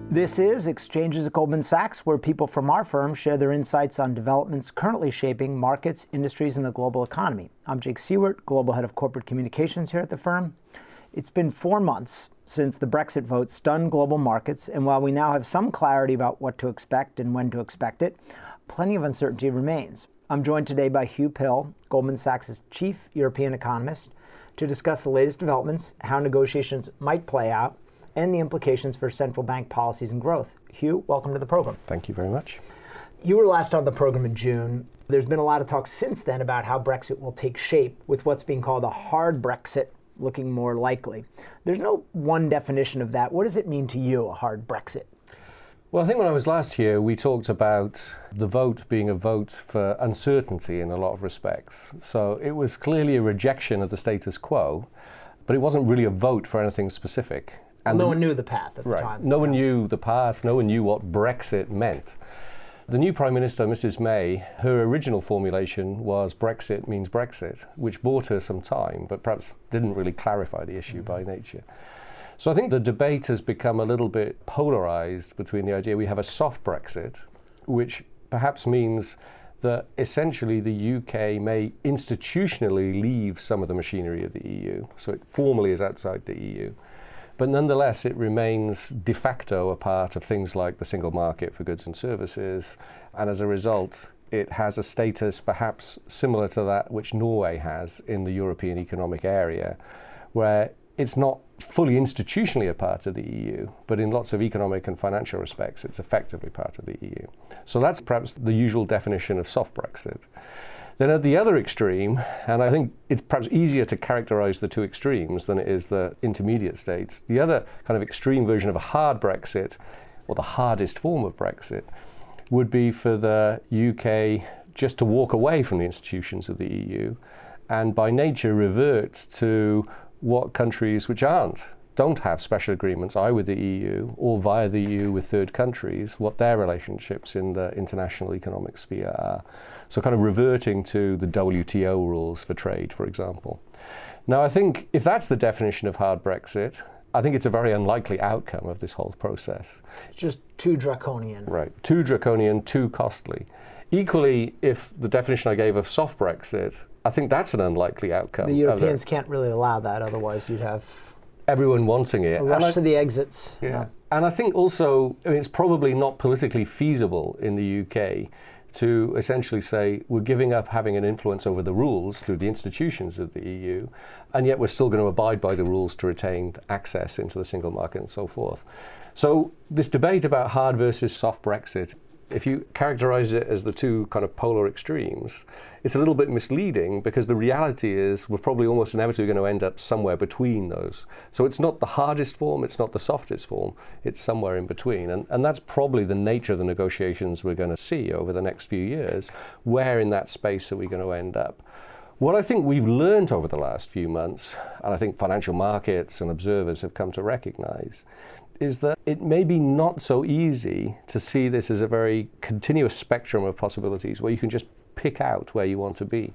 This is Exchanges at Goldman Sachs, where people from our firm share their insights on developments currently shaping markets, industries, and the global economy. I'm Jake Siewert, Global Head of Corporate Communications here at the firm. It's been 4 months since the Brexit vote stunned global markets, and while we now have some clarity about what to expect and when to expect it, plenty of uncertainty remains. I'm joined today by Hugh Pill, Goldman Sachs' chief European economist, to discuss the latest developments, how negotiations might play out, and the implications for central bank policies and growth. Hugh, welcome to the program. Thank you very much. You were last on the program in June. There's been a lot of talk since then about how Brexit will take shape, with what's being called a hard Brexit looking more likely. There's no one definition of that. What does it mean to you, a hard Brexit? Well, I think when I was last here, we talked about the vote being a vote for uncertainty in a lot of respects. So it was clearly a rejection of the status quo, but it wasn't really a vote for anything specific. And no one knew the path at the right. time. No one knew the path, no one knew what Brexit meant. The new Prime Minister, Mrs. May, her original formulation was Brexit means Brexit, which bought her some time, but perhaps didn't really clarify the issue by nature. So I think the debate has become a little bit polarized between the idea we have a soft Brexit, which perhaps means that essentially the UK may institutionally leave some of the machinery of the EU, so it formally is outside the EU. But nonetheless, it remains de facto a part of things like the single market for goods and services, and as a result, it has a status perhaps similar to that which Norway has in the European Economic Area, where it's not fully institutionally a part of the EU, but in lots of economic and financial respects, it's effectively part of the EU. So that's perhaps the usual definition of soft Brexit. Then at the other extreme, and I think it's perhaps easier to characterize the two extremes than it is the intermediate states, the other kind of extreme version of a hard Brexit, or the hardest form of Brexit, would be for the UK just to walk away from the institutions of the EU and by nature revert to what countries which don't have special agreements either with the EU or via the EU with third countries, what their relationships in the international economic sphere are. So kind of reverting to the WTO rules for trade, for example. Now, I think if that's the definition of hard Brexit, I think it's a very unlikely outcome of this whole process. It's just too draconian. Right, too draconian, too costly. Equally, if the definition I gave of soft Brexit, I think that's an unlikely outcome. The Europeans can't really allow that, otherwise you'd have everyone wanting it. A rush to the exits. Yeah. And I think also, it's probably not politically feasible in the UK to essentially say we're giving up having an influence over the rules through the institutions of the EU, and yet we're still going to abide by the rules to retain access into the single market and so forth. So this debate about hard versus soft Brexit, if you characterize it as the two kind of polar extremes, it's a little bit misleading because the reality is we're probably almost inevitably going to end up somewhere between those. So it's not the hardest form, it's not the softest form, it's somewhere in between. And that's probably the nature of the negotiations we're going to see over the next few years. Where in that space are we going to end up? What I think we've learned over the last few months, and I think financial markets and observers have come to recognize, is that it may be not so easy to see this as a very continuous spectrum of possibilities where you can just pick out where you want to be.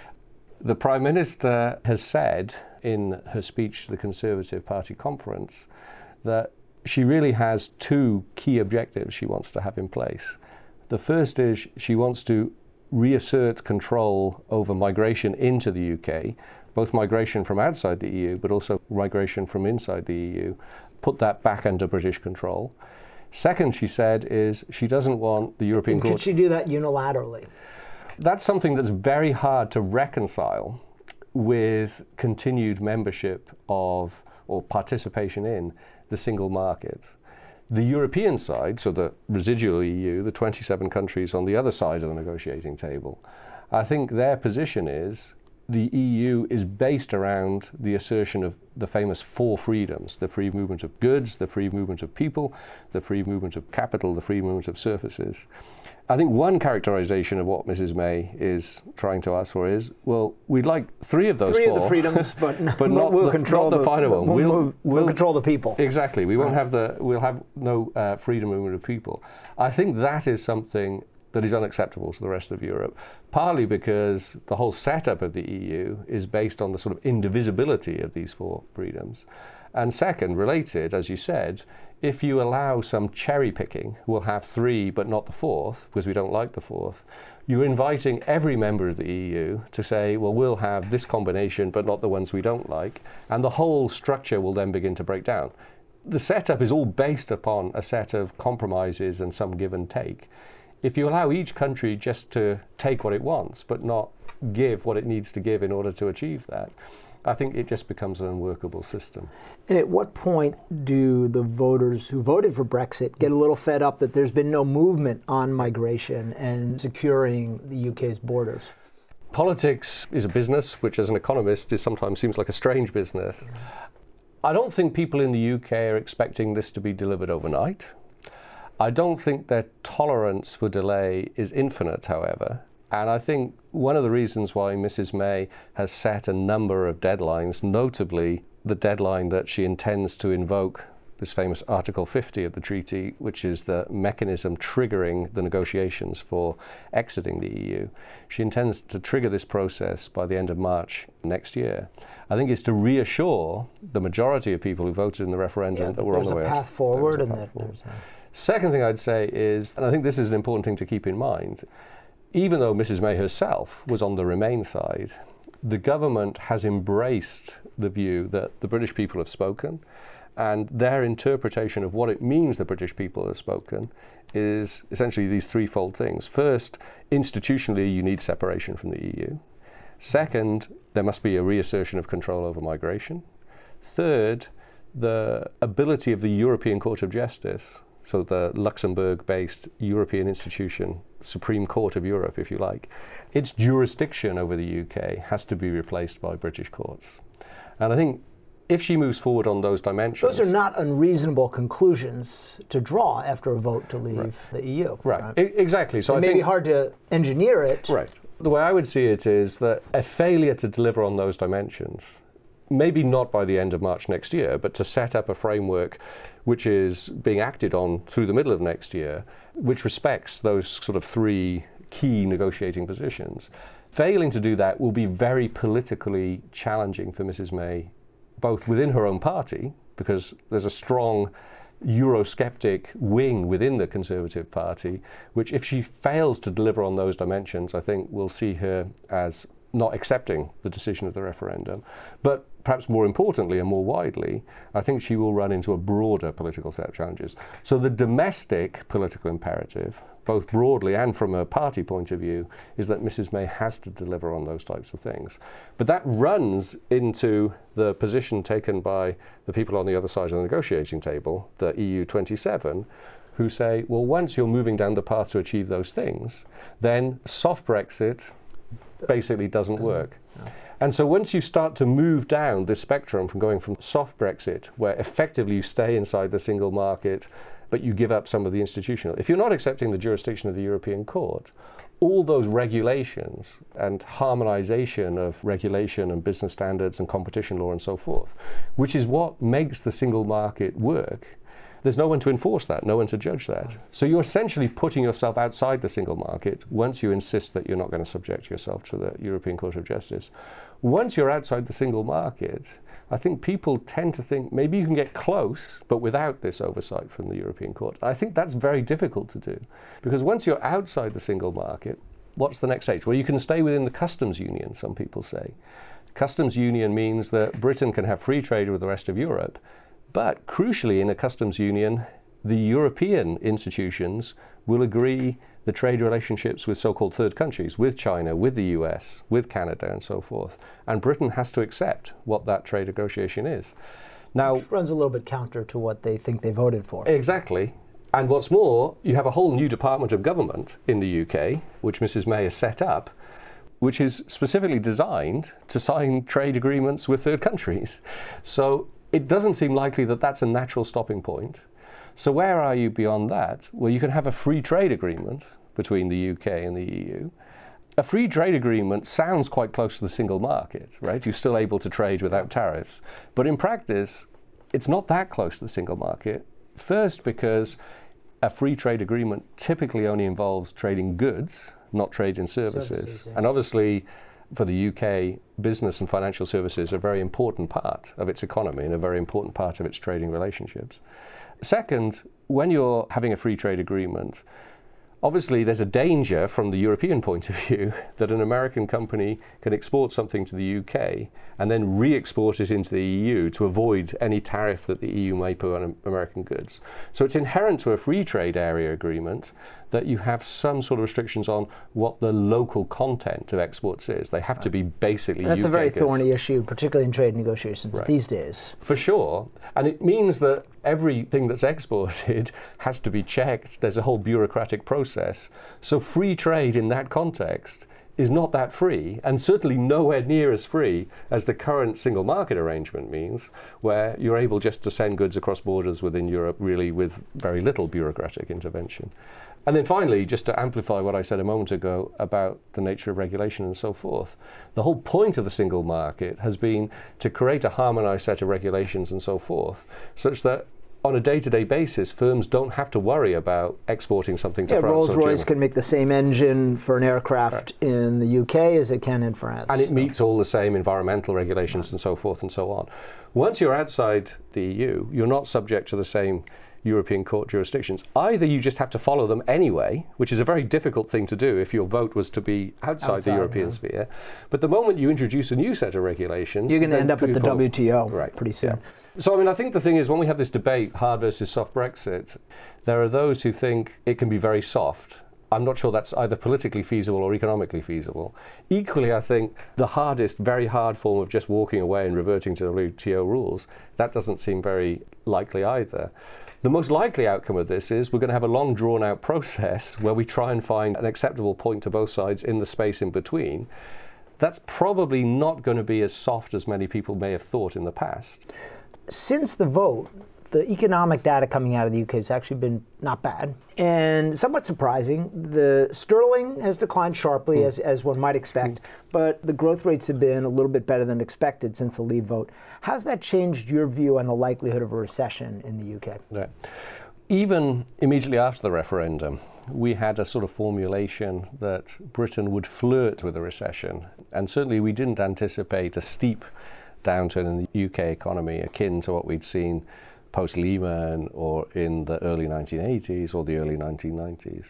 The Prime Minister has said in her speech to the Conservative Party conference that she really has two key objectives she wants to have in place. The first is she wants to reassert control over migration into the UK, both migration from outside the EU, but also migration from inside the EU, put that back under British control. Second, she said, is she doesn't want the European Court... Could she do that unilaterally? That's something that's very hard to reconcile with continued membership of, or participation in, the single market. The European side, so the residual EU, the 27 countries on the other side of the negotiating table, I think their position is the EU is based around the assertion of the famous 4 freedoms: the free movement of goods, the free movement of people, the free movement of capital, the free movement of services. I think one characterization of what Mrs. May is trying to ask for is, well, we'd like 3 of those 4. 3 of the freedoms, but not we'll control the final one. We'll control the people. Exactly. We won't have we'll have no freedom movement of people. I think that is something that is unacceptable to the rest of Europe, partly because the whole setup of the EU is based on the sort of indivisibility of these 4 freedoms. And second, related, as you said, if you allow some cherry picking, we'll have three but not the fourth, because we don't like the fourth, you're inviting every member of the EU to say, well, we'll have this combination but not the ones we don't like, and the whole structure will then begin to break down. The setup is all based upon a set of compromises and some give and take. If you allow each country just to take what it wants but not give what it needs to give in order to achieve that, I think it just becomes an unworkable system. And at what point do the voters who voted for Brexit get a little fed up that there's been no movement on migration and securing the UK's borders? Politics is a business which, as an economist, sometimes seems like a strange business. I don't think people in the UK are expecting this to be delivered overnight. I don't think their tolerance for delay is infinite, however. And I think one of the reasons why Mrs. May has set a number of deadlines, notably the deadline that she intends to invoke this famous Article 50 of the treaty, which is the mechanism triggering the negotiations for exiting the EU. She intends to trigger this process by the end of March next year. I think it's to reassure the majority of people who voted in the referendum that we're on the way. There's a path forward. Second thing I'd say is, and I think this is an important thing to keep in mind, even though Mrs. May herself was on the Remain side, the government has embraced the view that the British people have spoken, and their interpretation of what it means the British people have spoken is essentially these threefold things. First, institutionally, you need separation from the EU. Second, there must be a reassertion of control over migration. Third, the ability of the European Court of Justice, so the Luxembourg-based European institution, Supreme Court of Europe, if you like, its jurisdiction over the UK has to be replaced by British courts. And I think if she moves forward on those dimensions... Those are not unreasonable conclusions to draw after a vote to leave the EU. Right. Exactly. So it may be hard to engineer it. Right. The way I would see it is that a failure to deliver on those dimensions, maybe not by the end of March next year, but to set up a framework which is being acted on through the middle of next year, which respects those sort of three key negotiating positions. Failing to do that will be very politically challenging for Mrs. May, both within her own party, because there's a strong Eurosceptic wing within the Conservative Party, which if she fails to deliver on those dimensions, I think we'll see her as not accepting the decision of the referendum. But perhaps more importantly and more widely, I think she will run into a broader political set of challenges. So the domestic political imperative, both broadly and from a party point of view, is that Mrs. May has to deliver on those types of things. But that runs into the position taken by the people on the other side of the negotiating table, the EU 27, who say, well, once you're moving down the path to achieve those things, then soft Brexit basically doesn't work. No. And so once you start to move down this spectrum from going from soft Brexit, where effectively you stay inside the single market, but you give up some of the institutional, if you're not accepting the jurisdiction of the European Court, all those regulations and harmonization of regulation and business standards and competition law and so forth, which is what makes the single market work, there's no one to enforce that, no one to judge that. So you're essentially putting yourself outside the single market once you insist that you're not going to subject yourself to the European Court of Justice. Once you're outside the single market, I think people tend to think maybe you can get close, but without this oversight from the European Court. I think that's very difficult to do, because once you're outside the single market, what's the next stage? Well, you can stay within the customs union, some people say. Customs union means that Britain can have free trade with the rest of Europe. But crucially, in a customs union, the European institutions will agree the trade relationships with so-called third countries, with China, with the US, with Canada, and so forth. And Britain has to accept what that trade negotiation is. Now, which runs a little bit counter to what they think they voted for. Exactly. And what's more, you have a whole new Department of Government in the UK, which Mrs. May has set up, which is specifically designed to sign trade agreements with third countries. So it doesn't seem likely that that's a natural stopping point. So where are you beyond that? Well, you can have a free trade agreement between the UK and the EU. A free trade agreement sounds quite close to the single market, right? You're still able to trade without tariffs. But in practice, it's not that close to the single market. First, because a free trade agreement typically only involves trading goods, not trade in services. Yeah. And obviously, for the UK, business and financial services are a very important part of its economy and a very important part of its trading relationships. Second, when you're having a free trade agreement, obviously there's a danger from the European point of view that an American company can export something to the UK and then re-export it into the EU to avoid any tariff that the EU may put on American goods. So it's inherent to a free trade area agreement that you have some sort of restrictions on what the local content of exports is. They have to be basically UK goods. That's a very thorny issue, particularly in trade negotiations these days. For sure. And it means that everything that's exported has to be checked. There's a whole bureaucratic process. So free trade in that context is not that free, and certainly nowhere near as free as the current single market arrangement means, where you're able just to send goods across borders within Europe really with very little bureaucratic intervention. And then finally, just to amplify what I said a moment ago about the nature of regulation and so forth, the whole point of the single market has been to create a harmonized set of regulations and so forth, such that on a day-to-day basis, firms don't have to worry about exporting something to France or Germany. Rolls-Royce can make the same engine for an aircraft in the UK as it can in France. And it meets all the same environmental regulations and so forth and so on. Once you're outside the EU, you're not subject to the same European court jurisdictions. Either you just have to follow them anyway, which is a very difficult thing to do if your vote was to be outside the European sphere. But the moment you introduce a new set of regulations, you're going to end up at the WTO pretty soon. Yeah. So, I mean, I think the thing is, when we have this debate, hard versus soft Brexit, there are those who think it can be very soft. I'm not sure that's either politically feasible or economically feasible. Equally, I think the hardest, very hard form of just walking away and reverting to WTO rules, that doesn't seem very likely either. The most likely outcome of this is we're going to have a long drawn-out process where we try and find an acceptable point to both sides in the space in between. That's probably not going to be as soft as many people may have thought in the past. Since the vote, the economic data coming out of the UK has actually been not bad and somewhat surprising. The sterling has declined sharply, as one might expect, but the growth rates have been a little bit better than expected since the Leave vote. How's that changed your view on the likelihood of a recession in the UK? Yeah. Even immediately after the referendum, we had a sort of formulation that Britain would flirt with a recession, and certainly we didn't anticipate a steep downturn in the UK economy akin to what we'd seen post-Lehman or in the early 1980s or the early 1990s.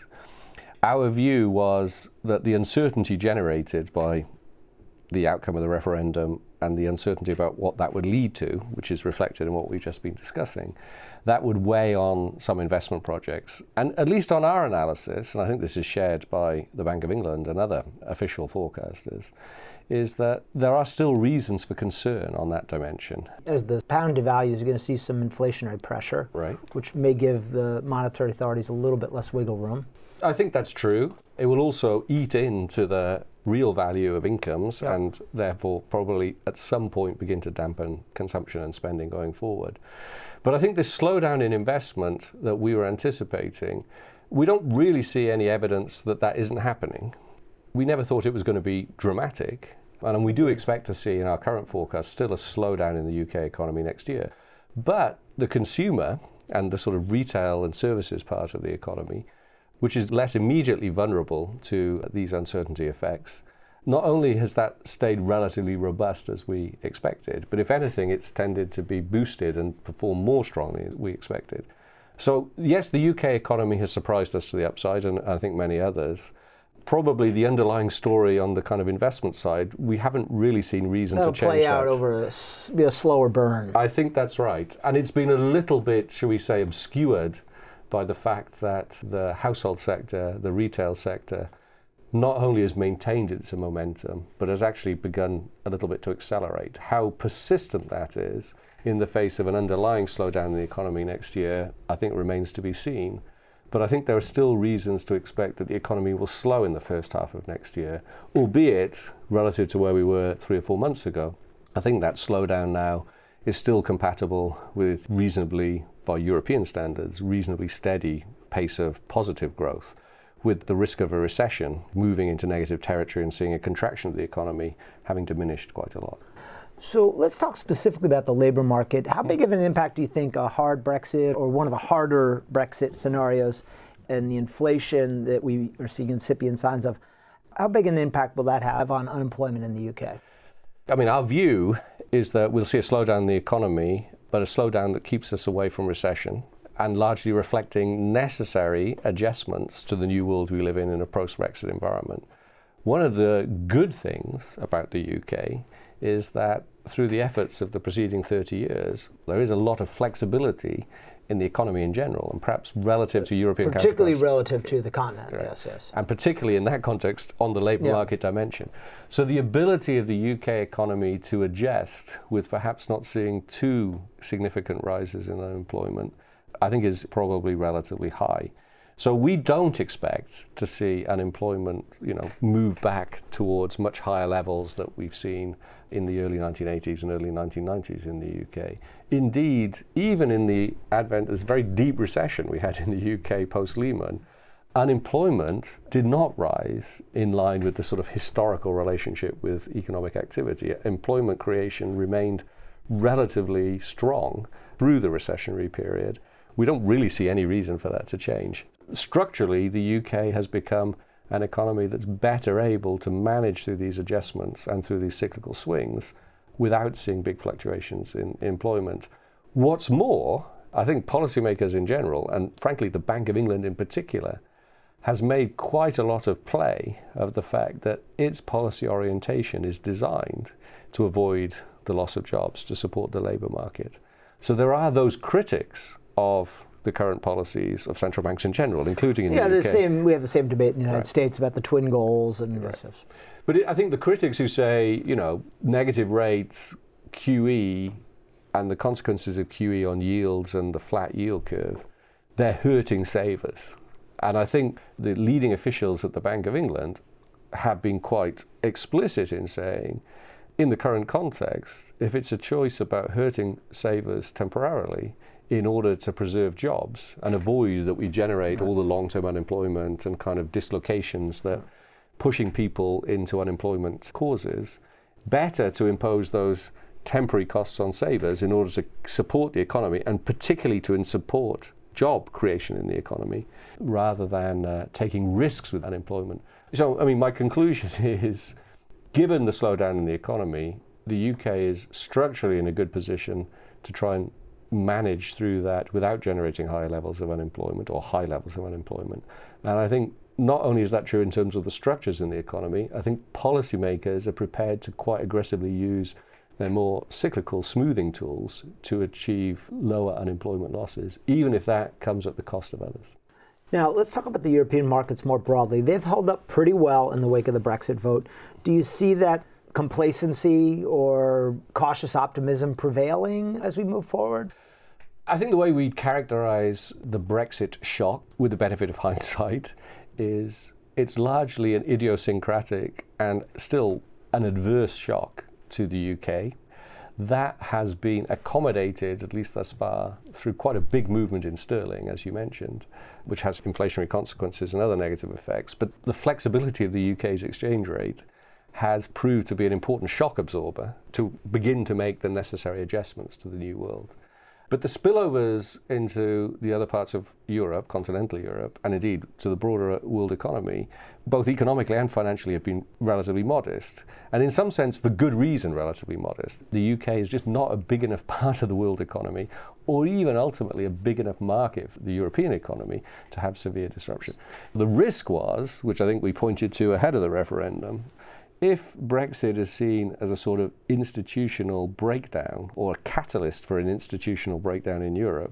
Our view was that the uncertainty generated by the outcome of the referendum and the uncertainty about what that would lead to, which is reflected in what we've just been discussing, that would weigh on some investment projects. And at least on our analysis, and I think this is shared by the Bank of England and other official forecasters, is that there are still reasons for concern on that dimension. As the pound devalues, you're going to see some inflationary pressure, which may give the monetary authorities a little bit less wiggle room. I think that's true. It will also eat into the real value of incomes and therefore probably at some point begin to dampen consumption and spending going forward. But I think this slowdown in investment that we were anticipating, we don't really see any evidence that that isn't happening. We never thought it was going to be dramatic, and we do expect to see in our current forecast still a slowdown in the UK economy next year. But the consumer and the sort of retail and services part of the economy, which is less immediately vulnerable to these uncertainty effects, not only has that stayed relatively robust as we expected, but if anything, it's tended to be boosted and perform more strongly than we expected. So yes, the UK economy has surprised us to the upside, and I think many others. Probably the underlying story on the kind of investment side, we haven't really seen reason to change that. It'll play out over a slower burn. I think that's right. And it's been a little bit, shall we say, obscured by the fact that the household sector, the retail sector, not only has maintained its momentum, but has actually begun a little bit to accelerate. How persistent that is in the face of an underlying slowdown in the economy next year, I think remains to be seen. But I think there are still reasons to expect that the economy will slow in the first half of next year, albeit relative to where we were 3 or 4 months ago. I think that slowdown now is still compatible with reasonably, by European standards, reasonably steady pace of positive growth, with the risk of a recession moving into negative territory and seeing a contraction of the economy having diminished quite a lot. So let's talk specifically about the labor market. How big of an impact do you think a hard Brexit or one of the harder Brexit scenarios and the inflation that we are seeing incipient signs of, How big an impact will that have on unemployment in the UK? I mean, our view is that we'll see a slowdown in the economy, but a slowdown that keeps us away from recession and largely reflecting necessary adjustments to the new world we live in a post-Brexit environment. One of the good things about the UK is that through the efforts of the preceding 30 years, there is a lot of flexibility in the economy in general, and perhaps relative to European counterparts. Particularly relative to the continent, Correct. yes. And particularly in that context on the labour market dimension. So the ability of the UK economy to adjust with perhaps not seeing too significant rises in unemployment, I think is probably relatively high. So we don't expect to see unemployment, move back towards much higher levels that we've seen in the early 1980s and early 1990s in the UK. Indeed, even in the advent of this very deep recession we had in the UK post-Lehman, unemployment did not rise in line with the sort of historical relationship with economic activity. Employment creation remained relatively strong through the recessionary period. We don't really see any reason for that to change. Structurally, the UK has become an economy that's better able to manage through these adjustments and through these cyclical swings without seeing big fluctuations in employment. What's more, I think policymakers in general, and frankly the Bank of England in particular, has made quite a lot of play of the fact that its policy orientation is designed to avoid the loss of jobs, to support the labour market. So there are those critics of the current policies of central banks in general, including in the UK. We have the same debate in the United States about the twin goals and this. But I think the critics who say, negative rates, QE, and the consequences of QE on yields and the flat yield curve, they're hurting savers. And I think the leading officials at the Bank of England have been quite explicit in saying, in the current context, if it's a choice about hurting savers temporarily in order to preserve jobs and avoid that we generate all the long-term unemployment and kind of dislocations that pushing people into unemployment causes, better to impose those temporary costs on savers in order to support the economy and particularly to support job creation in the economy rather than taking risks with unemployment. So, my conclusion is, given the slowdown in the economy, the UK is structurally in a good position to try and manage through that without generating higher levels of unemployment or high levels of unemployment. And I think not only is that true in terms of the structures in the economy, I think policymakers are prepared to quite aggressively use their more cyclical smoothing tools to achieve lower unemployment losses, even if that comes at the cost of others. Now, let's talk about the European markets more broadly. They've held up pretty well in the wake of the Brexit vote. Do you see that complacency or cautious optimism prevailing as we move forward? I think the way we characterize the Brexit shock, with the benefit of hindsight, is it's largely an idiosyncratic and still an adverse shock to the UK. That has been accommodated, at least thus far, through quite a big movement in sterling, as you mentioned, which has inflationary consequences and other negative effects. But the flexibility of the UK's exchange rate has proved to be an important shock absorber to begin to make the necessary adjustments to the new world. But the spillovers into the other parts of Europe, continental Europe, and indeed to the broader world economy, both economically and financially, have been relatively modest. And in some sense, for good reason, relatively modest. The UK is just not a big enough part of the world economy, or even ultimately a big enough market for the European economy to have severe disruption. The risk was, which I think we pointed to ahead of the referendum, if Brexit is seen as a sort of institutional breakdown or a catalyst for an institutional breakdown in Europe,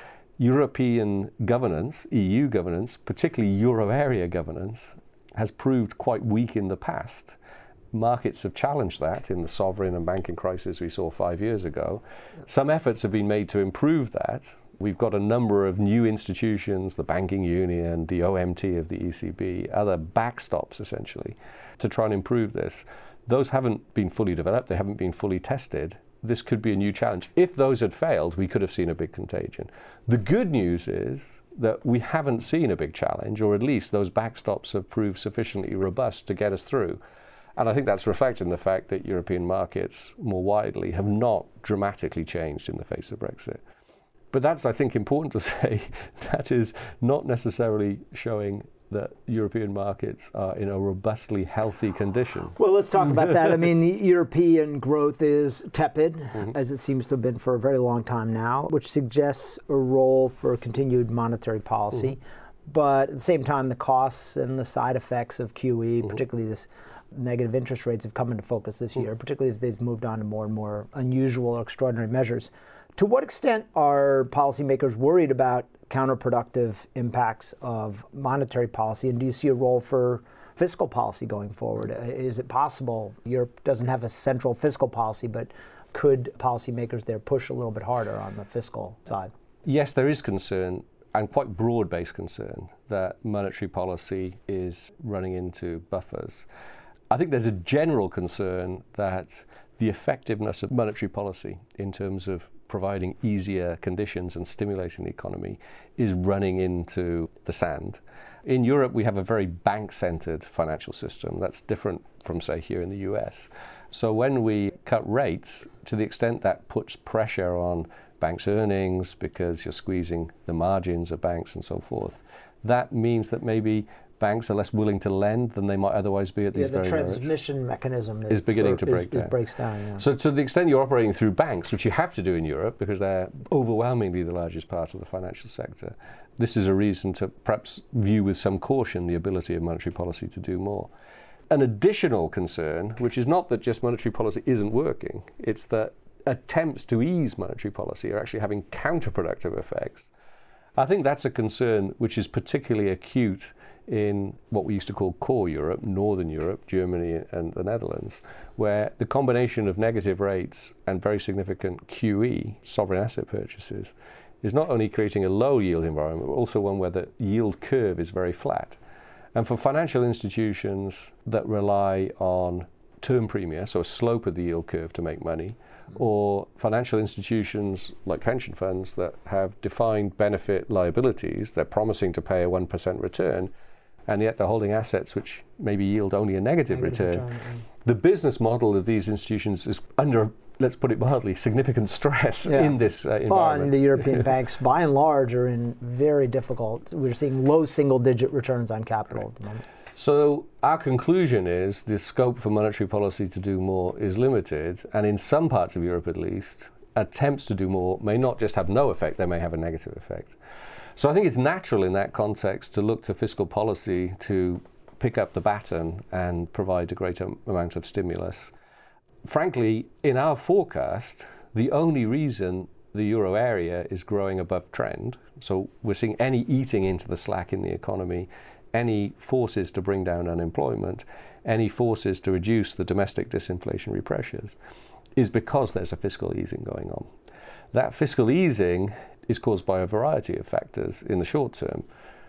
European governance, EU governance, particularly Euro area governance, has proved quite weak in the past. Markets have challenged that in the sovereign and banking crisis we saw 5 years ago. Some efforts have been made to improve that. We've got a number of new institutions, the banking union, the OMT of the ECB, other backstops essentially, to try and improve this. Those haven't been fully developed, they haven't been fully tested. This could be a new challenge. If those had failed, we could have seen a big contagion. The good news is that we haven't seen a big challenge, or at least those backstops have proved sufficiently robust to get us through. And I think that's reflected in the fact that European markets more widely have not dramatically changed in the face of Brexit. But that's, I think, important to say. That is not necessarily showing that European markets are in a robustly healthy condition. Well, let's talk about that. I mean, European growth is tepid, as it seems to have been for a very long time now, which suggests a role for continued monetary policy. But at the same time, the costs and the side effects of QE, particularly this negative interest rates, have come into focus this year, particularly if they've moved on to more and more unusual or extraordinary measures. To what extent are policymakers worried about counterproductive impacts of monetary policy, and do you see a role for fiscal policy going forward? Is it possible Europe doesn't have a central fiscal policy, but could policymakers there push a little bit harder on the fiscal side? Yes, there is concern, and quite broad-based concern, that monetary policy is running into buffers. I think there's a general concern that the effectiveness of monetary policy in terms of providing easier conditions and stimulating the economy is running into the sand. In Europe, we have a very bank-centered financial system that's different from, say, here in the US. So when we cut rates, to the extent that puts pressure on banks' earnings because you're squeezing the margins of banks and so forth, that means that maybe banks are less willing to lend than they might otherwise be at these very the transmission mechanism is beginning to break down. Breaks down, yeah. So to the extent you're operating through banks, which you have to do in Europe because they're overwhelmingly the largest part of the financial sector, this is a reason to perhaps view with some caution the ability of monetary policy to do more. An additional concern, which is not that just monetary policy isn't working, it's that attempts to ease monetary policy are actually having counterproductive effects. I think that's a concern which is particularly acute in what we used to call core Europe, Northern Europe, Germany and the Netherlands, where the combination of negative rates and very significant QE, sovereign asset purchases, is not only creating a low yield environment, but also one where the yield curve is very flat. And for financial institutions that rely on term premia, so a slope of the yield curve to make money, or financial institutions like pension funds that have defined benefit liabilities, they're promising to pay a 1% return, and yet they're holding assets which maybe yield only a negative return. The business model of these institutions is under, let's put it mildly, significant stress in this environment. Well, and the European banks, by and large, are in very difficult. We're seeing low single-digit returns on capital at the moment. So our conclusion is the scope for monetary policy to do more is limited, and in some parts of Europe at least, attempts to do more may not just have no effect, they may have a negative effect. So I think it's natural in that context to look to fiscal policy to pick up the baton and provide a greater amount of stimulus. Frankly, in our forecast, the only reason the euro area is growing above trend, so we're seeing any eating into the slack in the economy, any forces to bring down unemployment, any forces to reduce the domestic disinflationary pressures, is because there's a fiscal easing going on. That fiscal easing is caused by a variety of factors in the short term.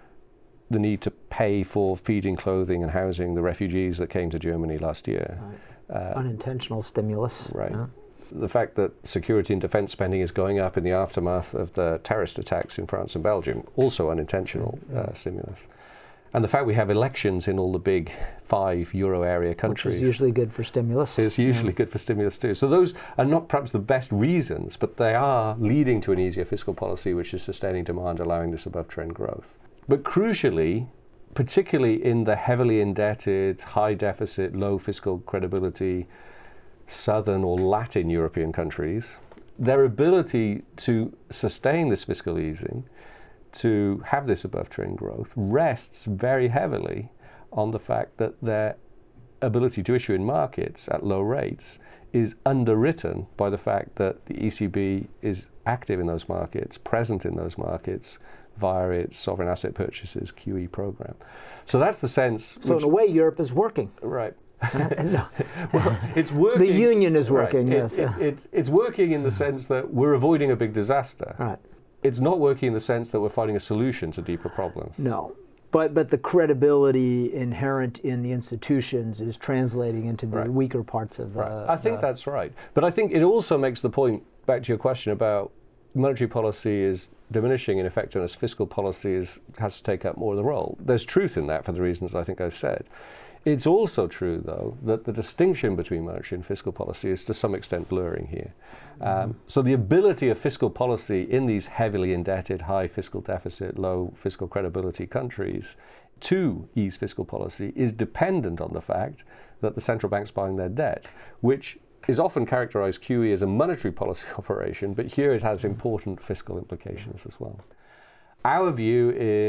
The need to pay for feeding, clothing and housing the refugees that came to Germany last year. Unintentional stimulus. Right. Yeah. The fact that security and defence spending is going up in the aftermath of the terrorist attacks in France and Belgium, also unintentional stimulus. And the fact we have elections in all the big 5 euro area countries. Which is usually good for stimulus. Is usually good for stimulus too. So those are not perhaps the best reasons, but they are leading to an easier fiscal policy which is sustaining demand, allowing this above trend growth. But crucially, particularly in the heavily indebted, high deficit, low fiscal credibility, southern or Latin European countries, their ability to sustain this fiscal easing, to have this above trend growth, rests very heavily on the fact that their ability to issue in markets at low rates is underwritten by the fact that the ECB is active in those markets, present in those markets via its sovereign asset purchases QE program. So that's the sense. So in a way, Europe is working. Right. No. Well, it's working. The union is working, right. Yes. It's working in the sense that we're avoiding a big disaster. Right. It's not working in the sense that we're finding a solution to deeper problems. No. But the credibility inherent in the institutions is translating into the weaker parts of I think that's right. But I think it also makes the point, back to your question about monetary policy is diminishing in effectiveness, fiscal policy has to take up more of the role. There's truth in that for the reasons I think I've said. It's also true, though, that the distinction between monetary and fiscal policy is to some extent blurring here. So the ability of fiscal policy in these heavily indebted, high fiscal deficit, low fiscal credibility countries to ease fiscal policy is dependent on the fact that the central bank's buying their debt, which is often characterized, QE, as a monetary policy operation, but here it has important fiscal implications as well. Our view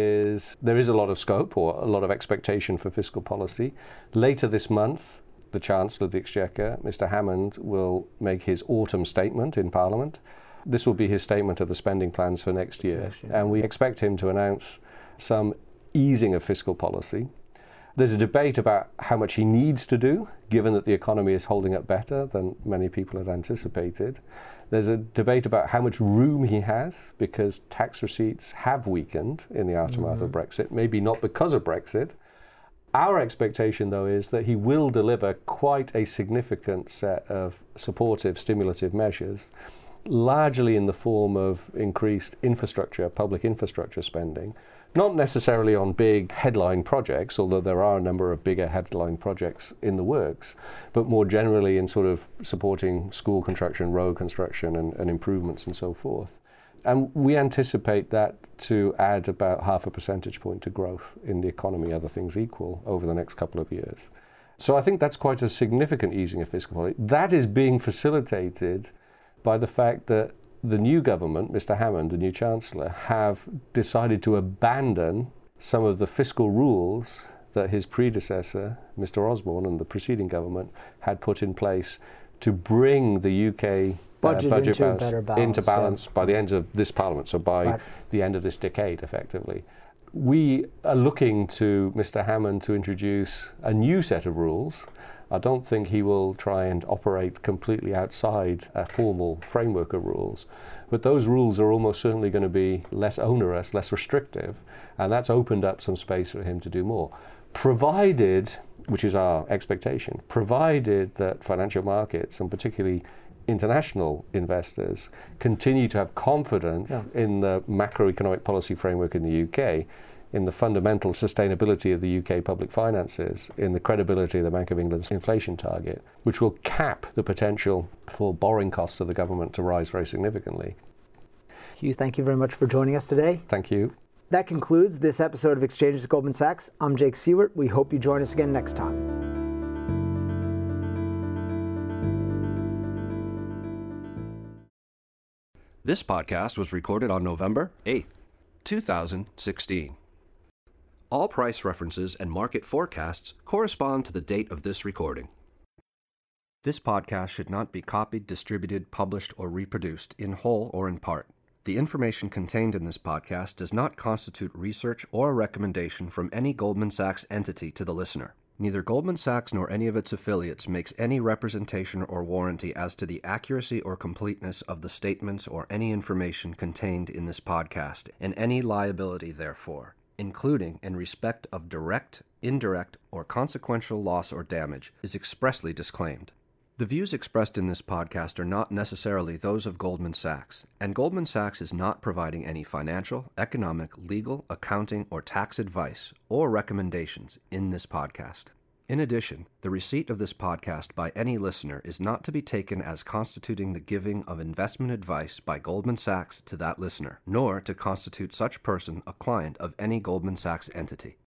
is there is a lot of scope or a lot of expectation for fiscal policy. Later this month, the Chancellor of the Exchequer, Mr. Hammond, will make his autumn statement in Parliament. This will be his statement of the spending plans for next year, and we expect him to announce some easing of fiscal policy. There's a debate about how much he needs to do, given that the economy is holding up better than many people had anticipated. There's a debate about how much room he has, because tax receipts have weakened in the aftermath of Brexit, maybe not because of Brexit. Our expectation, though, is that he will deliver quite a significant set of supportive, stimulative measures, largely in the form of increased infrastructure, public infrastructure spending, not necessarily on big headline projects, although there are a number of bigger headline projects in the works, but more generally in sort of supporting school construction, road construction, and improvements and so forth. And we anticipate that to add about 0.5 percentage point to growth in the economy, other things equal, over the next couple of years. So I think that's quite a significant easing of fiscal policy. That is being facilitated by the fact that the new government, Mr. Hammond, the new Chancellor, have decided to abandon some of the fiscal rules that his predecessor, Mr. Osborne, and the preceding government had put in place to bring the UK budget into balance by the end of this Parliament, so by the end of this decade, effectively. We are looking to Mr. Hammond to introduce a new set of rules. I don't think he will try and operate completely outside a formal framework of rules, but those rules are almost certainly going to be less onerous, less restrictive, and that's opened up some space for him to do more. Provided, which is our expectation, provided that financial markets, and particularly international investors, continue to have confidence in the macroeconomic policy framework in the UK, in the fundamental sustainability of the UK public finances, in the credibility of the Bank of England's inflation target, which will cap the potential for borrowing costs of the government to rise very significantly. Hugh, thank you very much for joining us today. Thank you. That concludes this episode of Exchanges at Goldman Sachs. I'm Jake Siewert. We hope you join us again next time. This podcast was recorded on November 8th, 2016. All price references and market forecasts correspond to the date of this recording. This podcast should not be copied, distributed, published, or reproduced in whole or in part. The information contained in this podcast does not constitute research or a recommendation from any Goldman Sachs entity to the listener. Neither Goldman Sachs nor any of its affiliates makes any representation or warranty as to the accuracy or completeness of the statements or any information contained in this podcast, and any liability therefore, including in respect of direct, indirect, or consequential loss or damage, is expressly disclaimed. The views expressed in this podcast are not necessarily those of Goldman Sachs, and Goldman Sachs is not providing any financial, economic, legal, accounting, or tax advice or recommendations in this podcast. In addition, the receipt of this podcast by any listener is not to be taken as constituting the giving of investment advice by Goldman Sachs to that listener, nor to constitute such person a client of any Goldman Sachs entity.